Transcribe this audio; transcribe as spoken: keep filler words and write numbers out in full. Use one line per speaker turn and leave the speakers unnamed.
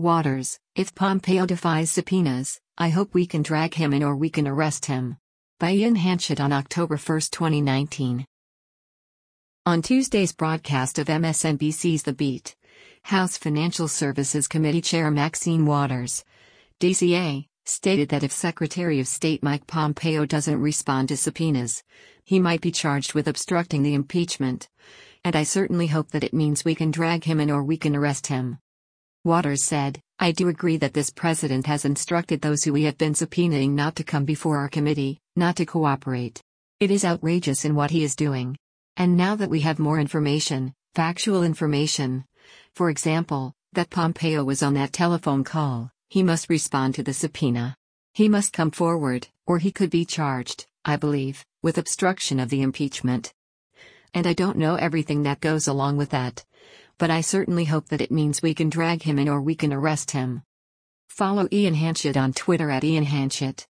Waters, if Pompeo defies subpoenas, I hope we can drag him in or we can arrest him. By Ian Hanchett on October first, twenty nineteen. On Tuesday's broadcast of M S N B C's The Beat, House Financial Services Committee Chair Maxine Waters, D C A, stated that if Secretary of State Mike Pompeo doesn't respond to subpoenas, he might be charged with obstructing the impeachment. And I certainly hope that it means we can drag him in or we can arrest him. Waters said, I do agree that this president has instructed those who we have been subpoenaing not to come before our committee, not to cooperate. It is outrageous in what he is doing. And now that we have more information, factual information, for example, that Pompeo was on that telephone call, he must respond to the subpoena. He must come forward, or he could be charged, I believe, with obstruction of the impeachment. And I don't know everything that goes along with that. But I certainly hope that it means we can drag him in or we can arrest him. Follow Ian Hanchett on Twitter at Ian Hanchett.